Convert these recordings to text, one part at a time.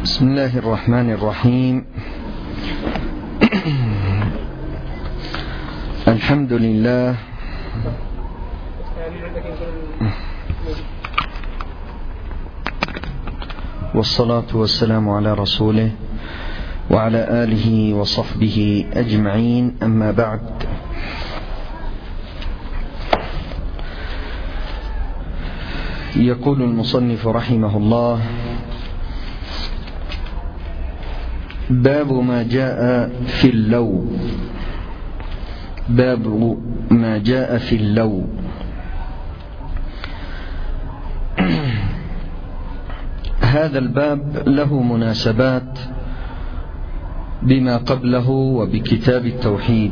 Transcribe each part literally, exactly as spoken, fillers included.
بسم الله الرحمن الرحيم. الحمد لله والصلاة والسلام على رسوله وعلى آله وصحبه أجمعين، أما بعد. يقول المصنف رحمه الله: باب ما جاء في اللو. باب ما جاء في اللو. هذا الباب له مناسبات بما قبله وبكتاب التوحيد.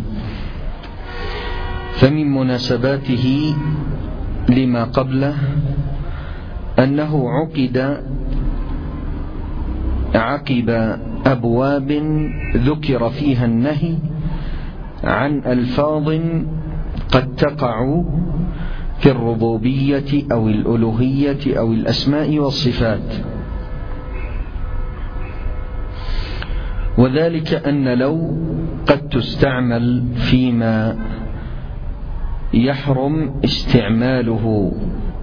فمن مناسباته لما قبله أنه عقد عقب أبواب ذكر فيها النهي عن ألفاظ قد تقع في الربوبية أو الألوهية أو الأسماء والصفات، وذلك أن لو قد تستعمل فيما يحرم استعماله،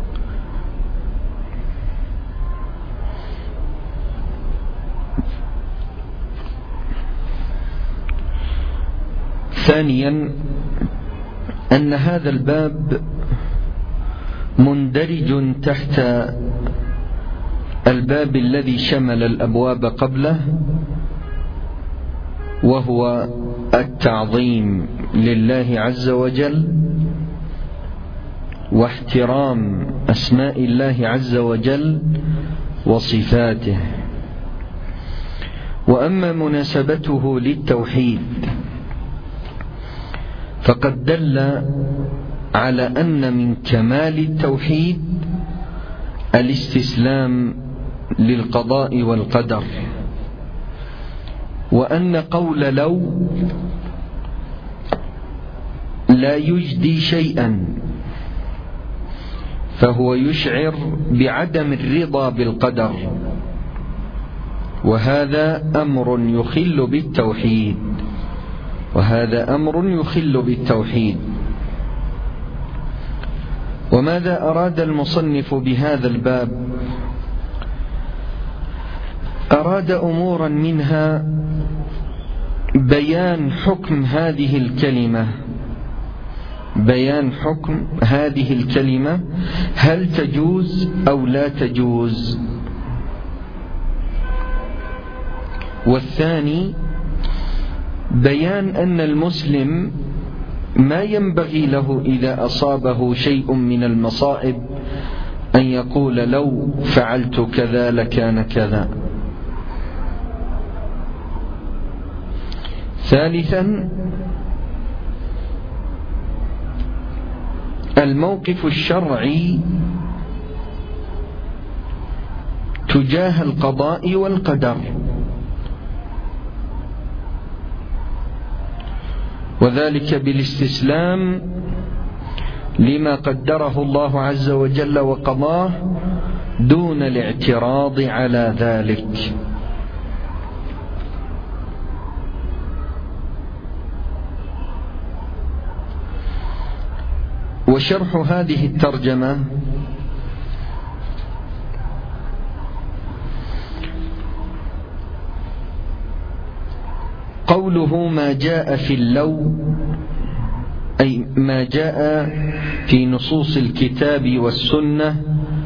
ثانيا أن هذا الباب مندرج تحت الباب الذي شمل الأبواب قبله، وهو التعظيم لله عز وجل واحترام أسماء الله عز وجل وصفاته. وأما مناسبته للتوحيد فقد دل على أن من كمال التوحيد الاستسلام للقضاء والقدر، وأن قول لو لا يجدي شيئا، فهو يشعر بعدم الرضا بالقدر، وهذا أمر يخل بالتوحيد وهذا أمر يخل بالتوحيد. وماذا أراد المصنف بهذا الباب؟ أراد أمورا منها بيان حكم هذه الكلمة بيان حكم هذه الكلمة هل تجوز أو لا تجوز. والثاني بيان أن المسلم ما ينبغي له إذا أصابه شيء من المصائب أن يقول لو فعلت كذا لكان كذا. ثالثا الموقف الشرعي تجاه القضاء والقدر، وذلك بالاستسلام لما قدره الله عز وجل وقضاه دون الاعتراض على ذلك. وشرح هذه الترجمة قوله ما جاء في اللو، أي ما جاء في نصوص الكتاب والسنة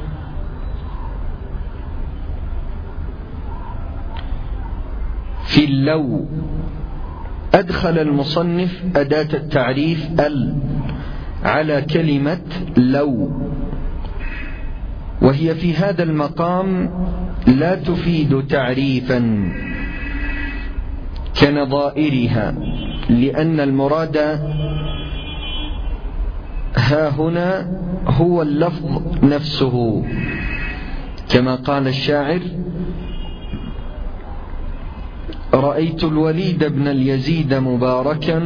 في اللو. أدخل المصنف أداة التعريف ال على كلمة لو، وهي في هذا المقام لا تفيد تعريفا كنظائرها، لأن المراد ها هنا هو اللفظ نفسه، كما قال الشاعر: رأيت الوليد بن اليزيد مباركا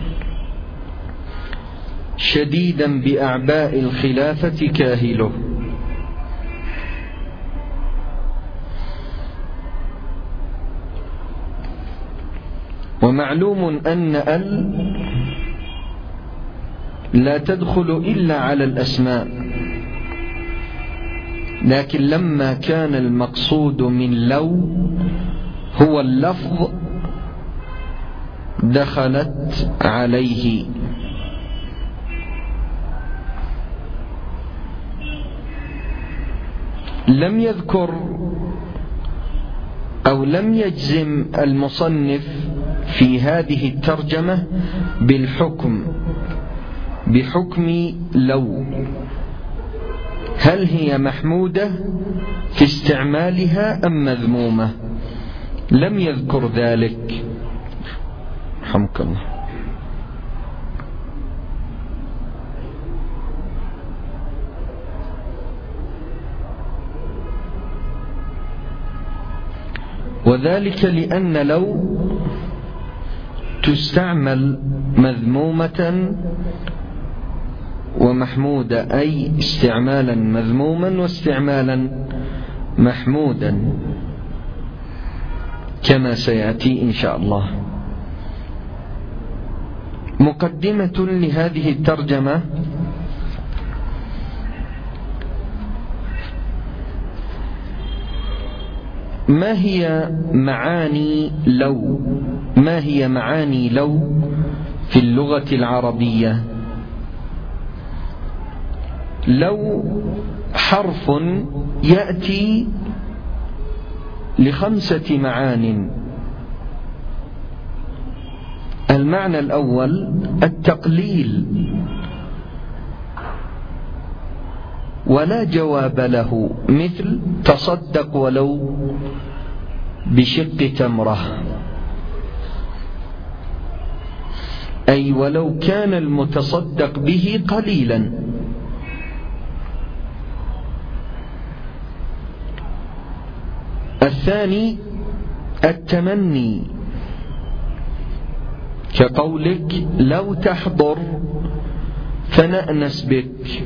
شديدا بأعباء الخلافة كاهله. ومعلوم أن ال لا تدخل إلا على الأسماء، لكن لما كان المقصود من لو هو اللفظ دخلت عليه. لم يذكر أو لم يجزم المصنف في هذه الترجمة بالحكم بحكم لو، هل هي محمودة في استعمالها أم مذمومة؟ لم يذكر ذلك رحمك الله. وذلك لأن لو تستعمل مذمومة ومحمودة، أي استعمالا مذموما واستعمالا محمودا كما سيأتي إن شاء الله. مقدمة لهذه الترجمة: ما هي معاني لو؟ ما هي معاني لو في اللغة العربية؟ لو حرف يأتي لخمسة معان. المعنى الأول التقليل، ولا جواب له، مثل تصدق ولو بشق تمرة، أي ولو كان المتصدق به قليلا. الثاني التمني، كقولك لو تحضر فنأنس بك.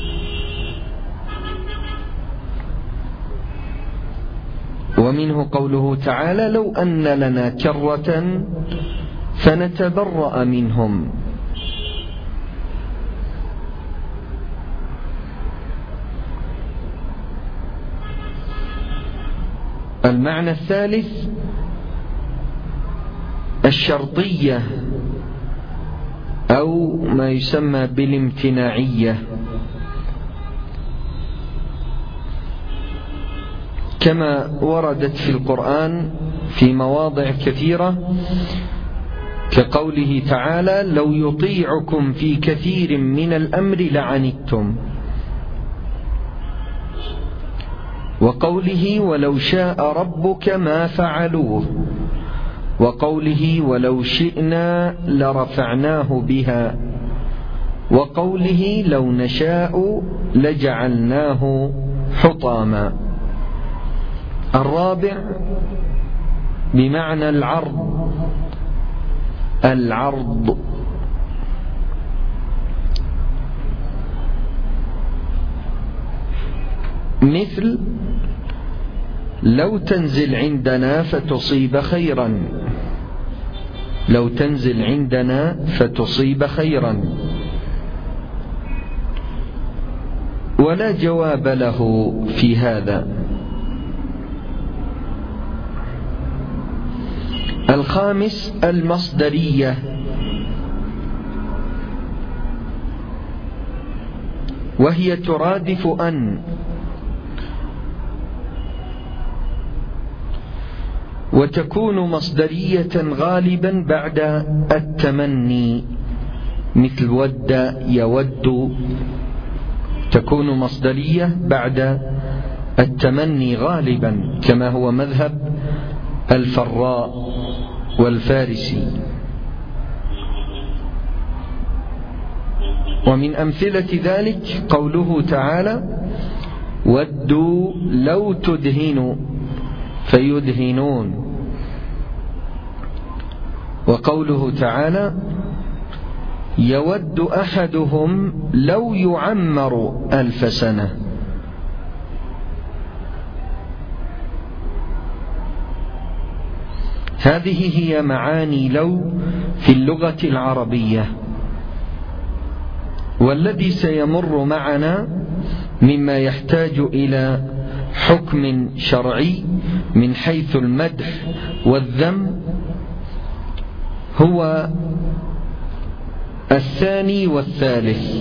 ومنه قوله تعالى: لو أن لنا كرة فنتبرأ منهم. المعنى الثالث الشرطية، أو ما يسمى بالامتناعية، كما وردت في القرآن في مواضع كثيرة، كقوله تعالى: لو يطيعكم في كثير من الأمر لعنتم، وقوله: ولو شاء ربك ما فعلوه، وقوله: ولو شئنا لرفعناه بها، وقوله: لو نشاء لجعلناه حطاما. الرابع بمعنى العرض، العرض مثل لو تنزل عندنا فتصيب خيرا، لو تنزل عندنا فتصيب خيرا، ولا جواب له في هذا. الخامس المصدرية، وهي ترادف أن، وتكون مصدرية غالبا بعد التمني، مثل ود يود، تكون مصدرية بعد التمني غالبا، كما هو مذهب الفراء والفارسي. ومن أمثلة ذلك قوله تعالى: ودوا لو تدهنوا فيدهنون، وقوله تعالى: يود أحدهم لو يعمر ألف سنة. هذه هي معاني لو في اللغة العربية. والذي سيمر معنا مما يحتاج إلى حكم شرعي من حيث المدح والذم هو الثاني والثالث.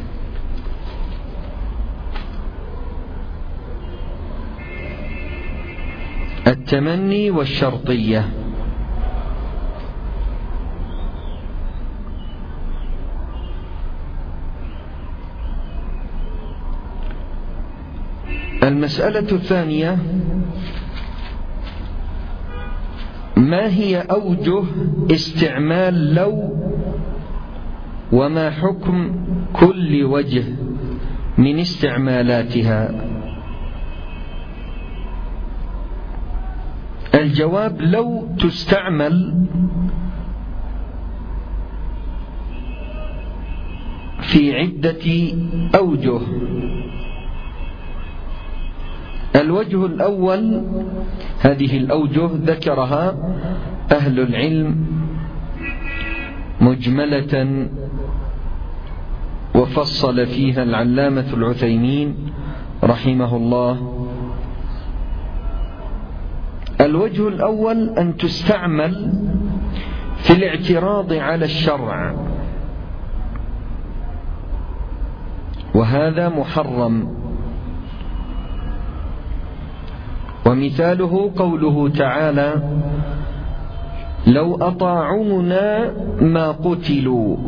التمني والشرطية. المسألة الثانية: ما هي أوجه استعمال لو، وما حكم كل وجه من استعمالاتها؟ الجواب: لو تستعمل في عدة أوجه. الوجه الأول، هذه الأوجه ذكرها أهل العلم مجملة وفصل فيها العلامة العثيمين رحمه الله. الوجه الأول أن تستعمل في الاعتراض على الشرع، وهذا محرم. ومثاله قوله تعالى: لو أطاعونا ما قتلوا.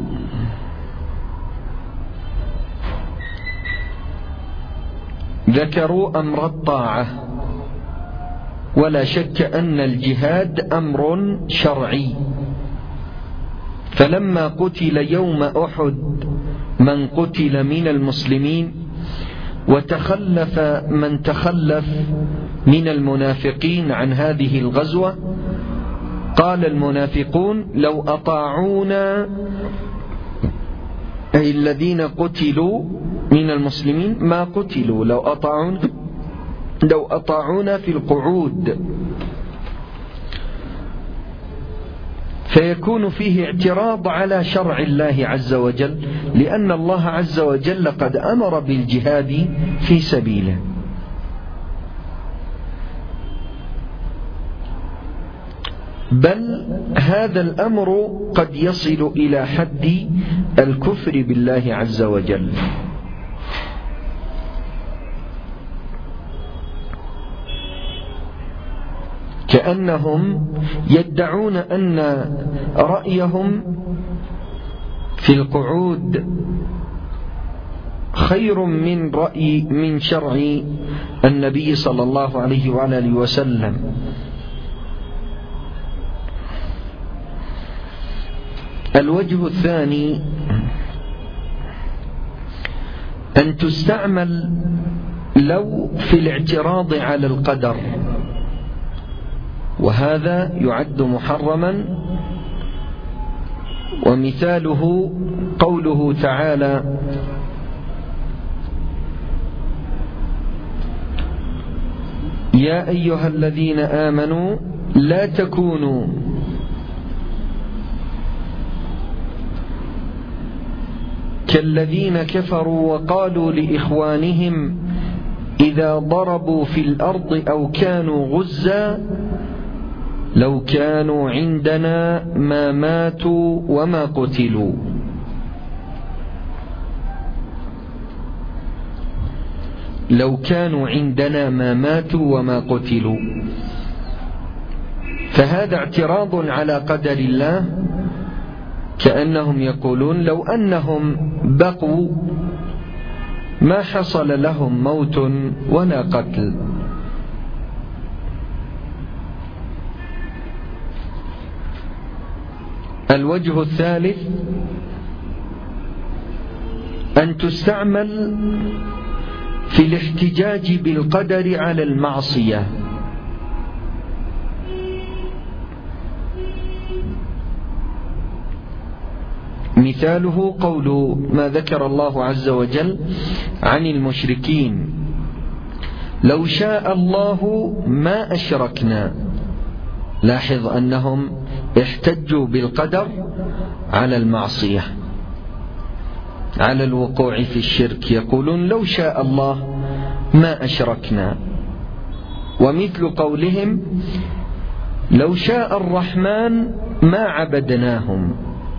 ذكروا أمر الطاعة، ولا شك أن الجهاد أمر شرعي. فلما قتل يوم أحد من قتل من المسلمين، وتخلف من تخلف من المنافقين عن هذه الغزوة، قال المنافقون: لو أطاعونا، أي الذين قتلوا من المسلمين، ما قتلوا، لو أطاعونا لو أطاعونا في القعود. فيكون فيه اعتراض على شرع الله عز وجل، لأن الله عز وجل قد أمر بالجهاد في سبيله. بل هذا الأمر قد يصل إلى حد الكفر بالله عز وجل. كأنهم يدعون أن رأيهم في القعود خير من رأي من شرع النبي صلى الله عليه وعلى آله وسلم. الوجه الثاني أن تستعمل لو في الاعتراض على القدر، وهذا يعد محرما. ومثاله قوله تعالى: يا أيها الذين آمنوا لا تكونوا كالذين كفروا وقالوا لإخوانهم إذا ضربوا في الأرض أو كانوا غزا لو كانوا عندنا ما ماتوا وما قتلوا. لو كانوا عندنا ما ماتوا وما قتلوا. فهذا اعتراض على قدر الله، كأنهم يقولون لو أنهم بقوا ما حصل لهم موت ولا قتل. الوجه الثالث أن تستعمل في الاحتجاج بالقدر على المعصية. مثاله قول ما ذكر الله عز وجل عن المشركين: لو شاء الله ما أشركنا. لاحظ أنهم احتجوا بالقدر على المعصية، على الوقوع في الشرك، يقولون لو شاء الله ما أشركنا. ومثل قولهم لو شاء الرحمن ما عبدناهم.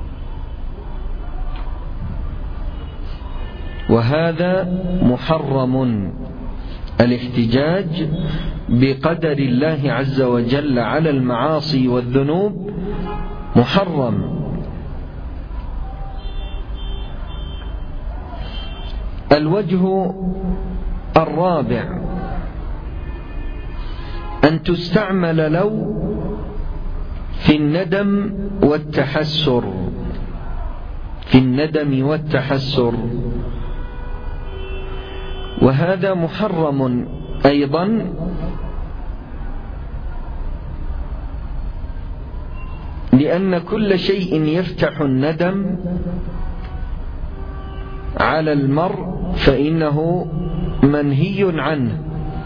وهذا محرم. الاحتجاج بقدر الله عز وجل على المعاصي والذنوب محرم. الوجه الرابع أن تستعمل لو في الندم والتحسر، في الندم والتحسر، وهذا محرم أيضا، لأن كل شيء يفتح الندم على المرء فإنه منهي عنه.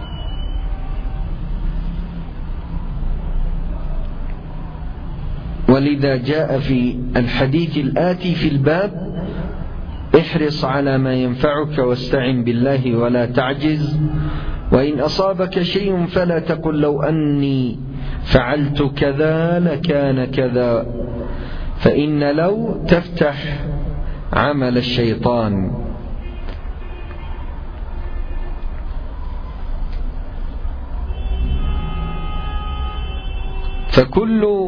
ولذا جاء في الحديث الآتي في الباب احرص على ما ينفعك واستعن بالله ولا تعجز، وإن أصابك شيء فلا تقل لو أني فعلت كذا لكان كذا، فإن لو تفتح عمل الشيطان. فكل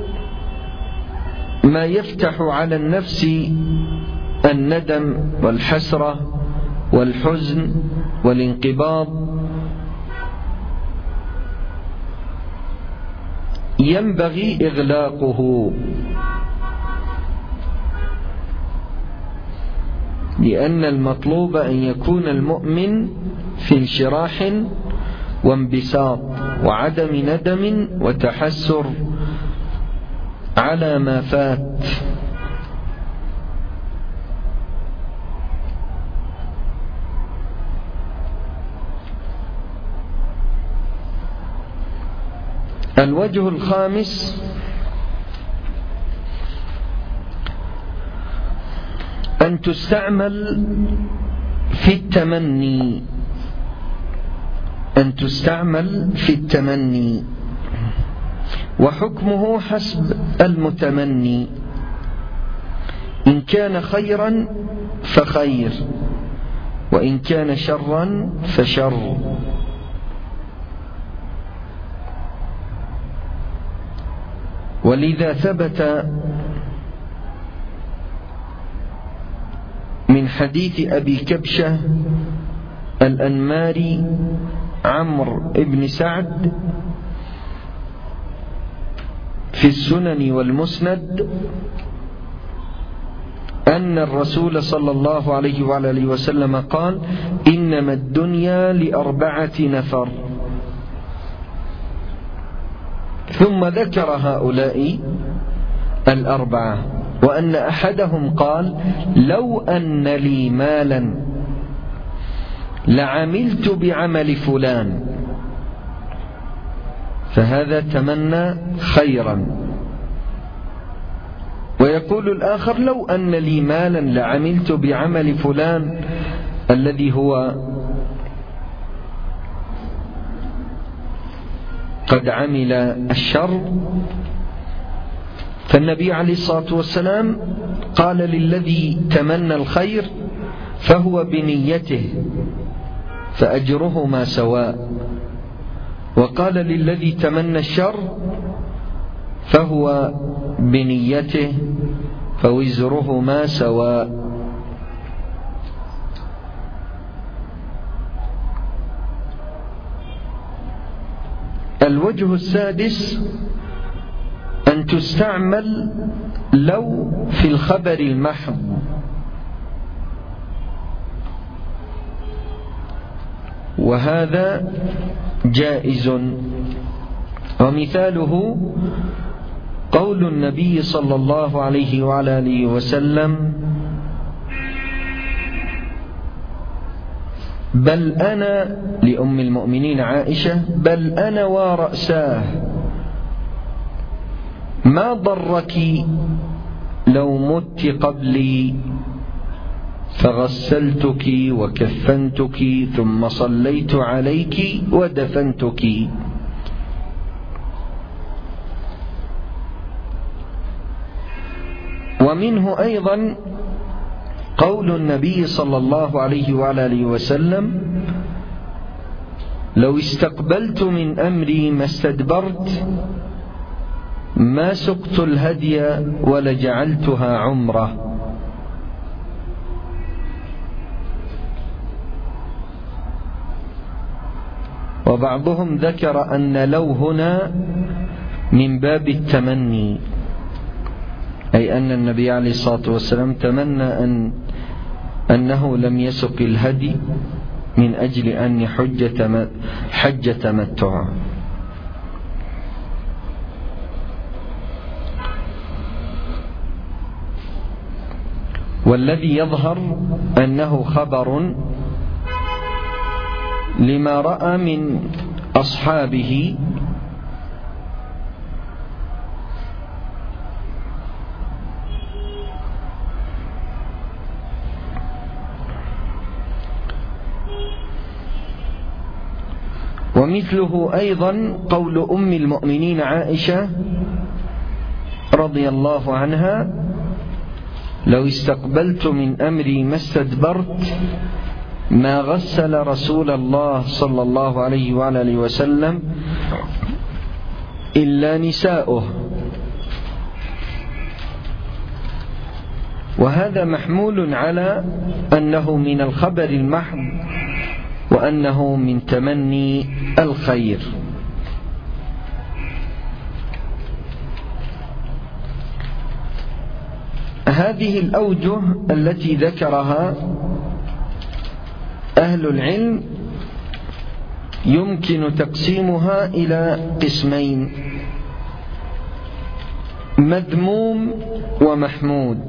ما يفتح على النفس الندم والحسرة والحزن والانقباض ينبغي إغلاقه، لأن المطلوب أن يكون المؤمن في انشراح وانبساط وعدم ندم وتحسر على ما فات. الوجه الخامس أن تستعمل في التمني، أن تستعمل في التمني، وحكمه حسب المتمني، إن كان خيرا فخير، وإن كان شرا فشر. ولذا ثبت من حديث أبي كبشة الأنماري عمرو بن سعد في السنن والمسند أن الرسول صلى الله عليه وعلى وسلم قال إنما الدنيا لأربعة نفر، ثم ذكر هؤلاء الأربعة، وأن أحدهم قال لو أن لي مالا لعملت بعمل فلان، فهذا تمنى خيرا. ويقول الآخر لو أن لي مالا لعملت بعمل فلان الذي هو قد عمل الشر. فالنبي عليه الصلاة والسلام قال للذي تمنى الخير فهو بنيته فأجرهما سواء، وقال للذي تمنى الشر فهو بنيته فوزرهما سواء. الوجه السادس أن تستعمل لو في الخبر المحض، وهذا جائز. ومثاله قول النبي صلى الله عليه وعلى آله وسلم بل أنا لأم المؤمنين عائشة بل أنا ورأساه ما ضرك لو مت قبلي فغسلتك وكفنتك ثم صليت عليك ودفنتك. ومنه أيضا قول النبي صلى الله عليه وعلى آله وسلم: لو استقبلت من أمري ما استدبرت ما سقت الهدي ولجعلتها عمرة. وبعضهم ذكر أن لو هنا من باب التمني، أي أن النبي عليه الصلاة والسلام تمنى أن أنه لم يسق الهدي من أجل أن حج تمتع. والذي يظهر أنه خبر لما رأى من أصحابه ومثله أيضا قول أم المؤمنين عائشة رضي الله عنها: لو استقبلت من أمري ما استدبرت ما غسل رسول الله صلى الله عليه وعلى آله وسلم إلا نساؤه. وهذا محمول على أنه من الخبر المحض وأنه من تمني الخير. هذه الأوجه التي ذكرها أهل العلم يمكن تقسيمها إلى قسمين: مذموم ومحمود.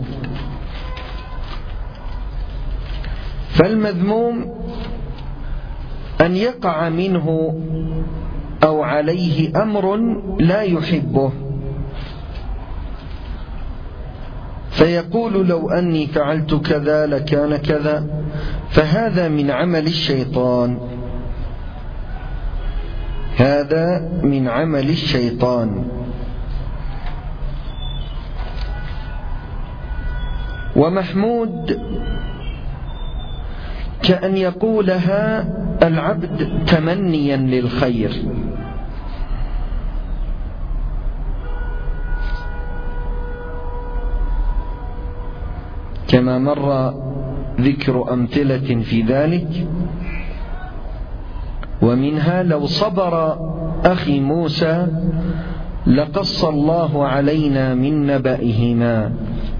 فالمذموم أن يقع منه أو عليه أمر لا يحبه، فيقول: لو أني فعلت كذا لكان كذا، فهذا من عمل الشيطان، هذا من عمل الشيطان. ومحمود كأن يقولها العبد تمنيا للخير، كما مر ذكر أمثلة في ذلك. ومنها: لو صبر أخي موسى لقص الله علينا من نبئهما.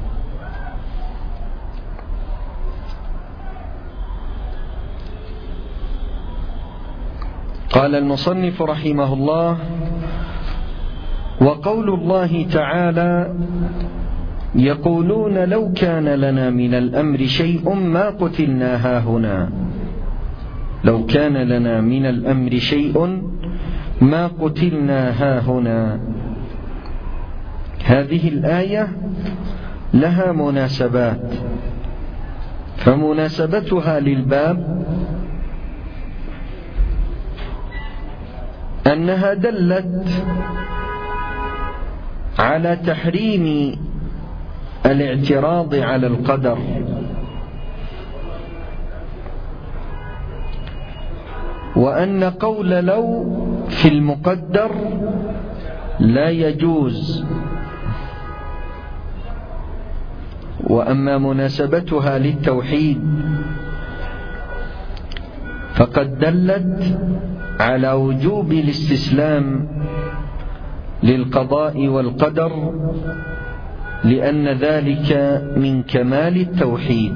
قال المصنف رحمه الله: وقول الله تعالى: يقولون لو كان لنا من الأمر شيء ما قتلنا هاهنا، لو كان لنا من الأمر شيء ما قتلنا هاهنا. هذه الآية لها مناسبات، فمناسبتها للباب أنها دلت على تحريم الاعتراض على القدر، وأن قول لو في المقدر لا يجوز. وأما مناسبتها للتوحيد فقد دلت على وجوب الاستسلام للقضاء والقدر، لأن ذلك من كمال التوحيد.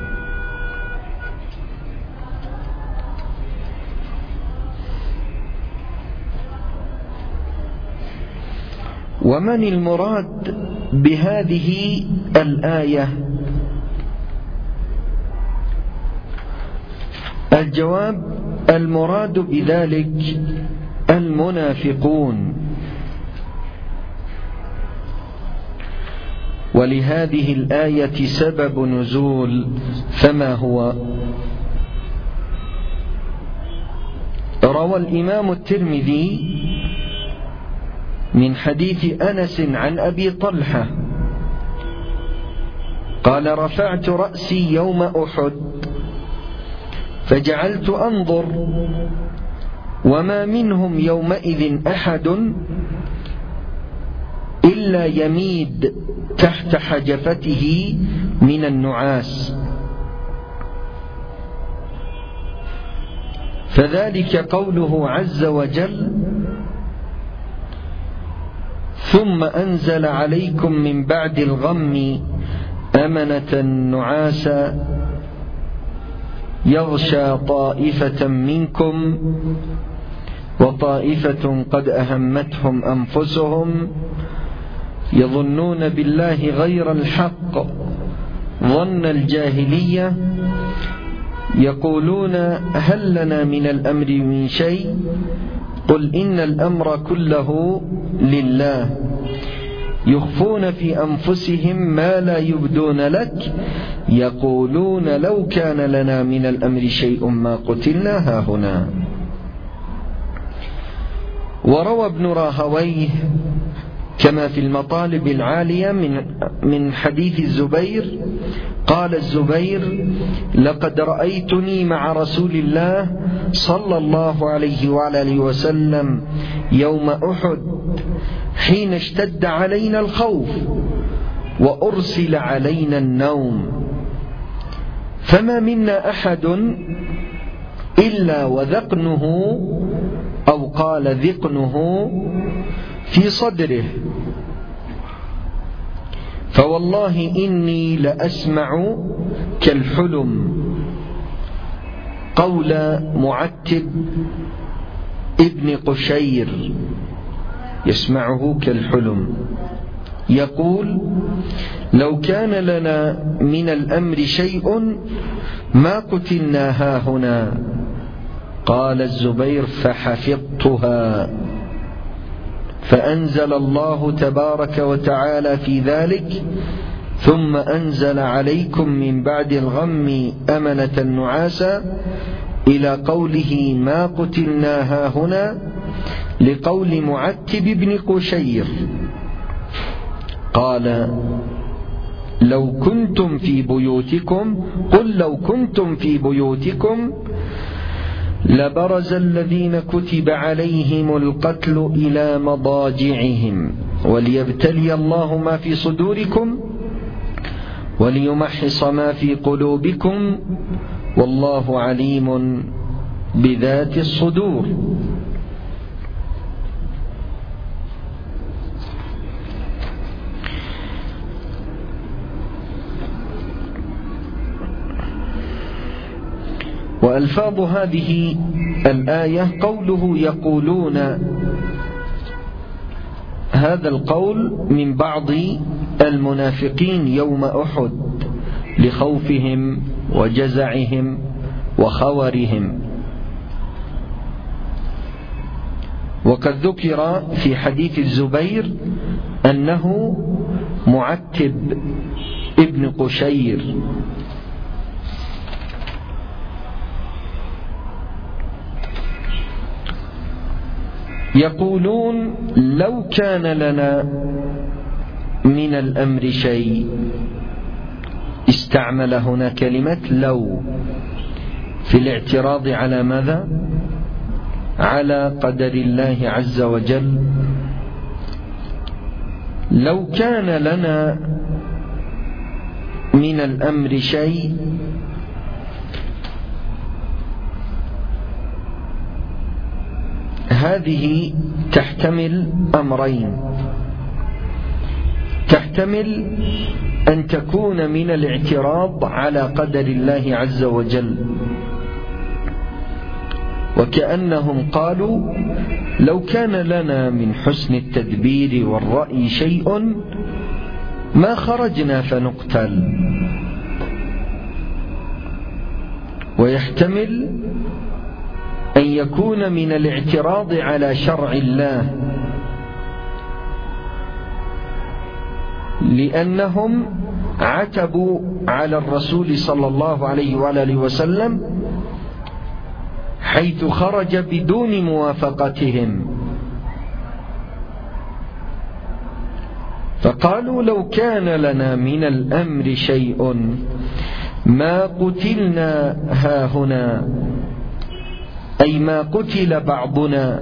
ومن المراد بهذه الآية؟ الجواب: المراد بذلك المنافقون، ولهذه الآية سبب نزول، فما هو؟ روى الإمام الترمذي من حديث أنس عن أبي طلحة قال: رفعت رأسي يوم أحد فجعلت أنظر وما منهم يومئذ أحد إلا يميد تحت حجفته من النعاس، فذلك قوله عز وجل: ثم أنزل عليكم من بعد الغم أمنة نعاسا يغشى طائفة منكم وطائفة قد أهمتهم أنفسهم يظنون بالله غير الحق ظن الجاهلية يقولون هل لنا من الأمر من شيء قل إن الأمر كله لله يخفون في أنفسهم ما لا يبدون لك يقولون لو كان لنا من الأمر شيء ما قتلنا هاهنا. وروى ابن راهويه كما في المطالب العالية من من حديث الزبير قال الزبير: لقد رأيتني مع رسول الله صلى الله عليه وعلى آله وسلم يوم أحد حين اشتد علينا الخوف وأرسل علينا النوم، فما منا أحد إلا وذقنه أو قال ذقنه في صدره، فوالله إني لأسمع كالحلم قول معتب ابن قشير، يسمعه كالحلم يقول: لو كان لنا من الأمر شيء ما قتلنا هاهنا. قال الزبير: فحفظتها، فأنزل الله تبارك وتعالى في ذلك: ثم أنزل عليكم من بعد الغم أمنة نعاسا إلى قوله ما قتلنا هاهنا، لقول معتب بن قشير قال: لو كنتم في بيوتكم قل لو كنتم في بيوتكم لبرز الذين كتب عليهم القتل إلى مضاجعهم وليبتلي الله ما في صدوركم وليمحص ما في قلوبكم والله عليم بذات الصدور. وألفاظ هذه الآية قوله يقولون، هذا القول من بعض المنافقين يوم أحد لخوفهم وجزعهم وخورهم. وقد ذكر في حديث الزبير أنه معتب ابن قشير. يقولون لو كان لنا من الأمر شيء، استعمل هنا كلمة لو في الاعتراض على ماذا؟ على قدر الله عز وجل. لو كان لنا من الأمر شيء هذه تحتمل أمرين، تحتمل أن تكون من الاعتراض على قدر الله عز وجل، وكأنهم قالوا لو كان لنا من حسن التدبير والرأي شيء ما خرجنا فنقتل. ويحتمل أن يكون من الاعتراض على شرع الله، لأنهم عتبوا على الرسول صلى الله عليه وآله وسلم حيث خرج بدون موافقتهم، فقالوا لو كان لنا من الأمر شيء ما قتلنا هاهنا، أي ما قتل بعضنا.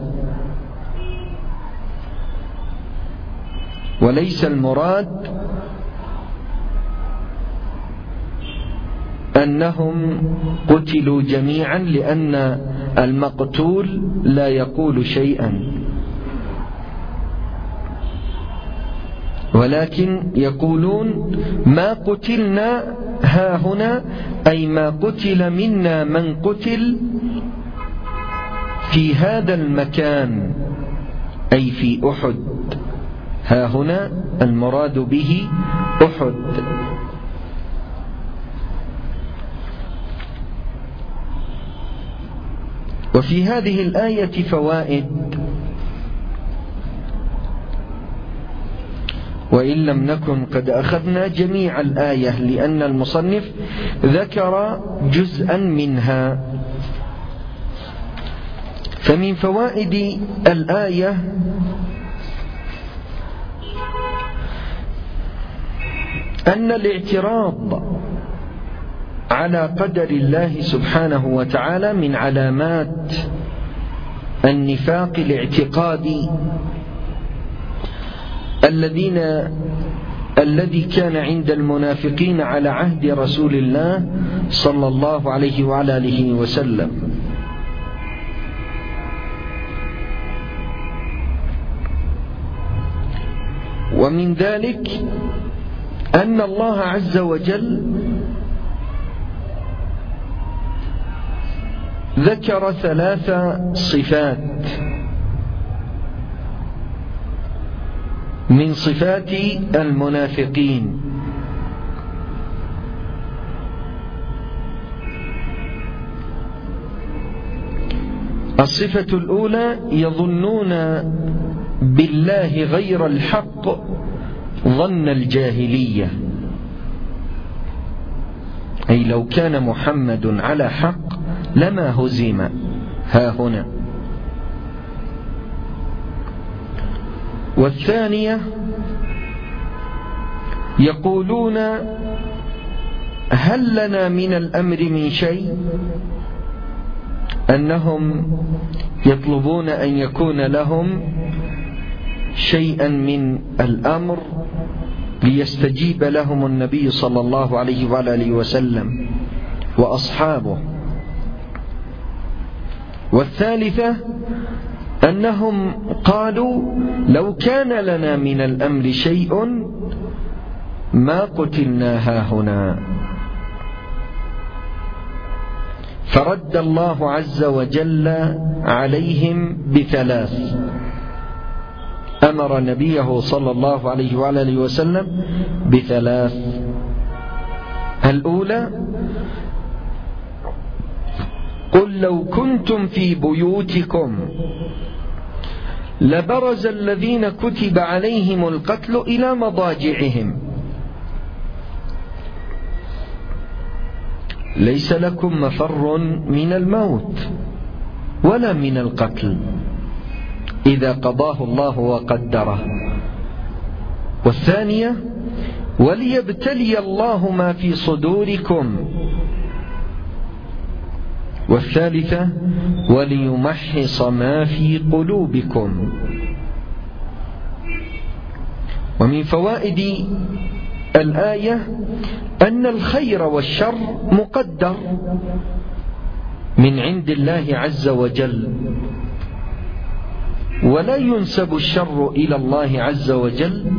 وليس المراد أنهم قتلوا جميعا، لأن المقتول لا يقول شيئا، ولكن يقولون ما قتلنا هاهنا، أي ما قتل منا من قتل في هذا المكان، أي في أحد. هاهنا المراد به أحد. وفي هذه الآية فوائد، وإن لم نكن قد أخذنا جميع الآية، لأن المصنف ذكر جزءا منها. فمن فوائد الآية أن الاعتراض على قدر الله سبحانه وتعالى من علامات النفاق الاعتقادي الذين الذي كان عند المنافقين على عهد رسول الله صلى الله عليه وعلى آله وسلم. ومن ذلك أن الله عز وجل ذكر ثلاث صفات من صفات المنافقين. الصفة الأولى: يظنون بالله غير الحق ظن الجاهلية، أي لو كان محمد على حق لما هزم ها هنا. والثانية: يقولون هل لنا من الأمر من شيء، أنهم يطلبون أن يكون لهم شيئا من الأمر ليستجيب لهم النبي صلى الله عليه وآله وسلم وأصحابه. والثالثة: أنهم قالوا لو كان لنا من الأمر شيء ما قتلنا هاهنا. فرد الله عز وجل عليهم بثلاث، أمر نبيه صلى الله عليه وآله وسلم بثلاث. الأولى: قل لو كنتم في بيوتكم لبرز الذين كتب عليهم القتل إلى مضاجعهم، ليس لكم مفر من الموت ولا من القتل إذا قضاه الله وقدره. والثانية: وليبتلي الله ما في صدوركم. والثالثة: وليمحص ما في قلوبكم. ومن فوائد الآية أن الخير والشر مقدر من عند الله عز وجل، ولا ينسب الشر إلى الله عز وجل،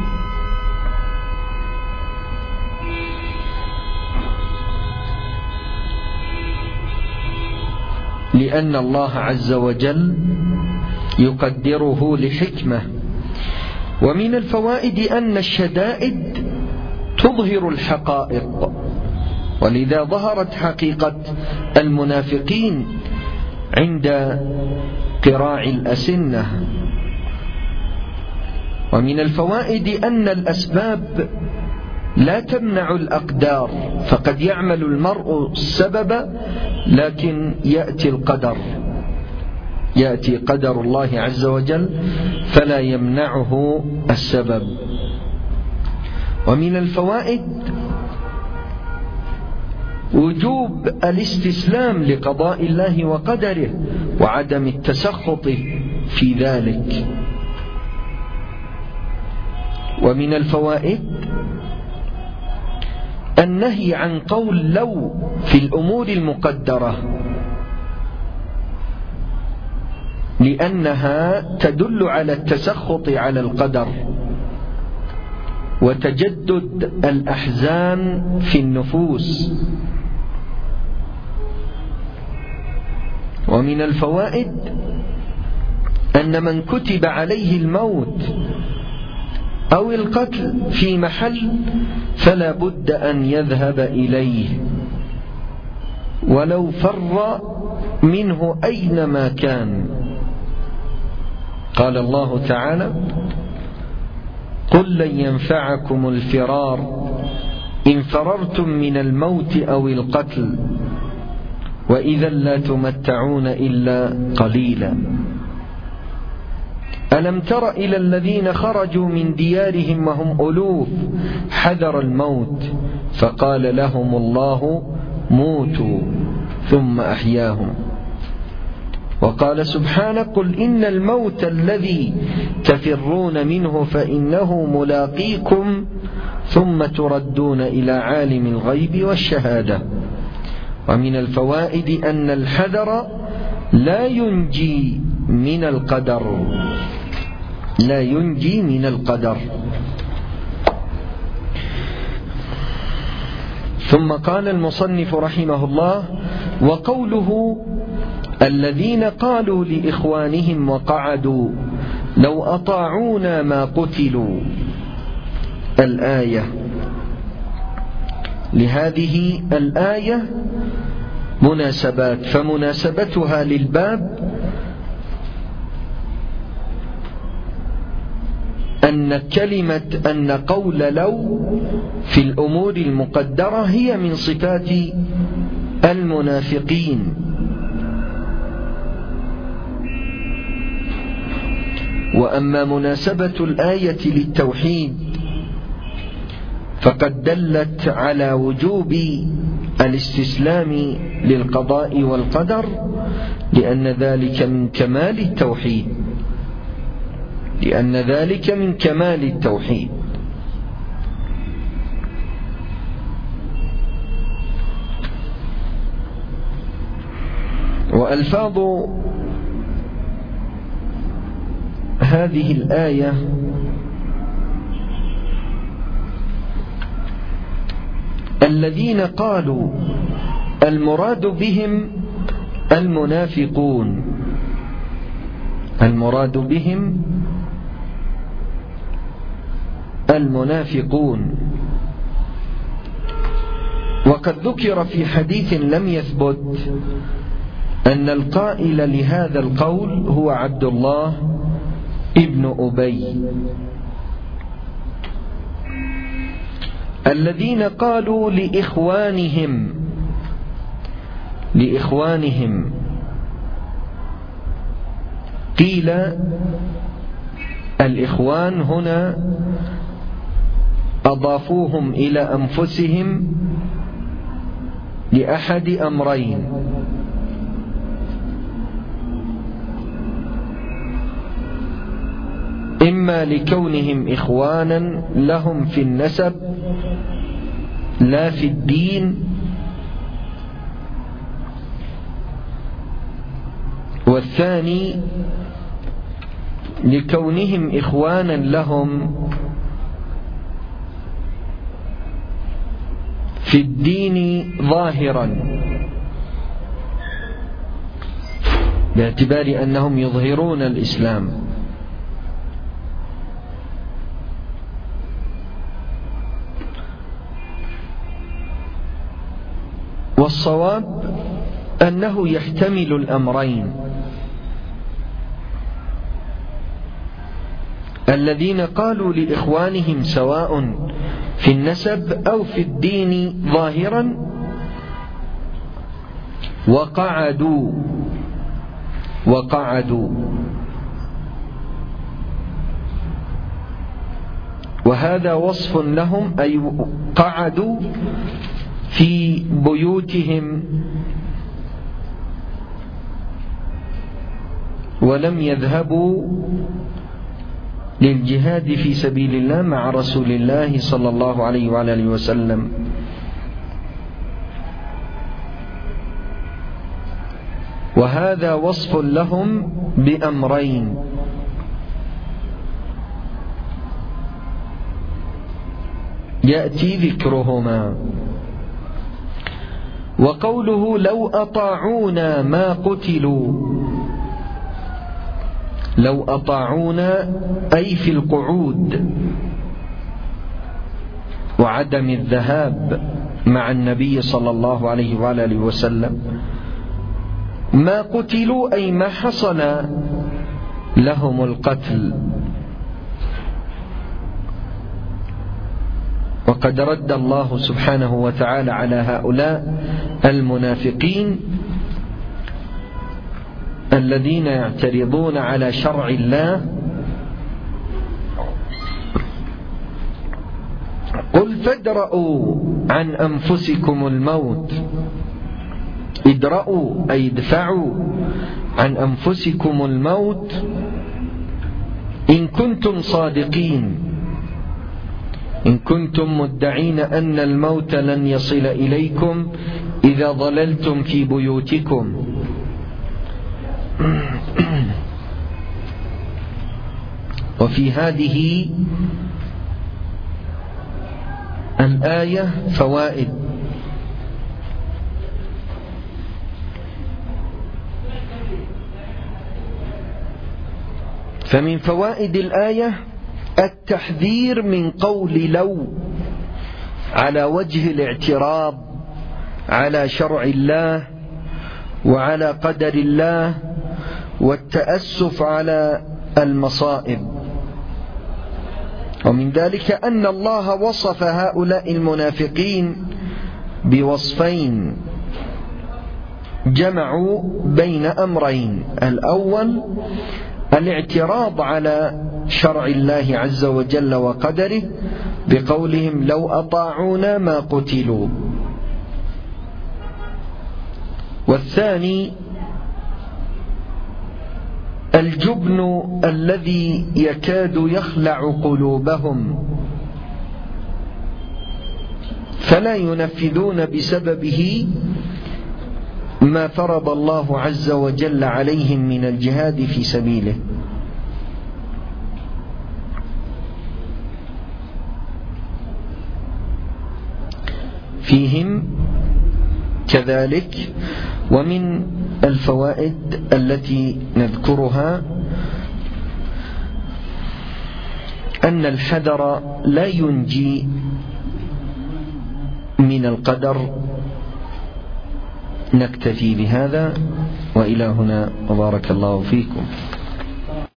لأن الله عز وجل يقدره لحكمة. ومن الفوائد أن الشدائد تظهر الحقائق، ولذا ظهرت حقيقة المنافقين عند قراع الأسنة. ومن الفوائد أن الأسباب لا تمنع الأقدار، فقد يعمل المرء السبب لكن يأتي القدر، يأتي قدر الله عز وجل فلا يمنعه السبب. ومن الفوائد وجوب الاستسلام لقضاء الله وقدره وعدم التسخط في ذلك. ومن الفوائد النهي عن قول لو في الأمور المقدرة، لأنها تدل على التسخط على القدر وتجدد الأحزان في النفوس. ومن الفوائد أن من كتب عليه الموت أو القتل في محل فلا بد أن يذهب إليه ولو فر منه أينما كان. قال الله تعالى: قل لن ينفعكم الفرار إن فررتم من الموت أو القتل وإذا لا تمتعون إلا قليلا. ألم تر إلى الذين خرجوا من ديارهم وهم ألوف حذر الموت فقال لهم الله موتوا ثم أحياهم. وقال سبحانه: قل إن الموت الذي تفرون منه فإنه ملاقيكم ثم تردون إلى عالم الغيب والشهادة. ومن الفوائد أن الحذر لا ينجي من القدر، لا ينجي من القدر. ثم قال المصنف رحمه الله: وقوله الذين قالوا لإخوانهم وقعدوا لو أطاعونا ما قتلوا، الآية. لهذه الآية مناسبات، فمناسبتها للباب أن كلمة أن قول لو في الأمور المقدرة هي من صفات المنافقين. وأما مناسبة الآية للتوحيد فقد دلت على وجوب الاستسلام للقضاء والقدر، لأن ذلك من كمال التوحيد، لأن ذلك من كمال التوحيد. وألفاظ هذه الآية الذين قالوا المراد بهم المنافقون، المراد بهم المنافقون. وقد ذكر في حديث لم يثبت أن القائل لهذا القول هو عبد الله ابن أبي. الذين قالوا لإخوانهم، لإخوانهم قيل الإخوان هنا أضافوهم إلى أنفسهم لأحد أمرين: إما لكونهم إخوانا لهم في النسب لا في الدين، والثاني لكونهم إخوانا لهم في الدين ظاهرا، باعتبار أنهم يظهرون الإسلام. والصواب أنه يحتمل الأمرين، الذين قالوا لإخوانهم سواء في النسب أو في الدين ظاهرا وقعدوا وقعدوا وهذا وصف لهم، أي قعدوا في بيوتهم ولم يذهبوا للجهاد في سبيل الله مع رسول الله صلى الله عليه وعلى آله وسلم. وهذا وصف لهم بأمرين: يأتي ذكرهما. وقوله لو أطاعونا ما قتلوا، لو أطاعونا أي في القعود وعدم الذهاب مع النبي صلى الله عليه وعلى آله وسلم، ما قتلوا أي ما حصل لهم القتل. وقد رد الله سبحانه وتعالى على هؤلاء المنافقين الذين يعترضون على شرع الله: قل فادرءوا عن أنفسكم الموت. ادرءوا أي ادفعوا عن أنفسكم الموت إن كنتم صادقين، إن كنتم مدعين أن الموت لن يصل إليكم إذا ضللتم في بيوتكم. وفي هذه الآية فوائد. فمن فوائد الآية التحذير من قول لو على وجه الاعتراض على شرع الله وعلى قدر الله والتأسف على المصائب. ومن ذلك أن الله وصف هؤلاء المنافقين بوصفين جمعوا بين أمرين: الأول الاعتراض على شرع الله عز وجل وقدره بقولهم لو أطاعونا ما قتلوا، والثاني الجبن الذي يكاد يخلع قلوبهم فلا ينفذون بسببه ما فرض الله عز وجل عليهم من الجهاد في سبيله. فيهم كذلك. ومن الفوائد التي نذكرها أن الحذر لا ينجي من القدر. نكتفي بهذا وإلى هنا وبارك الله فيكم.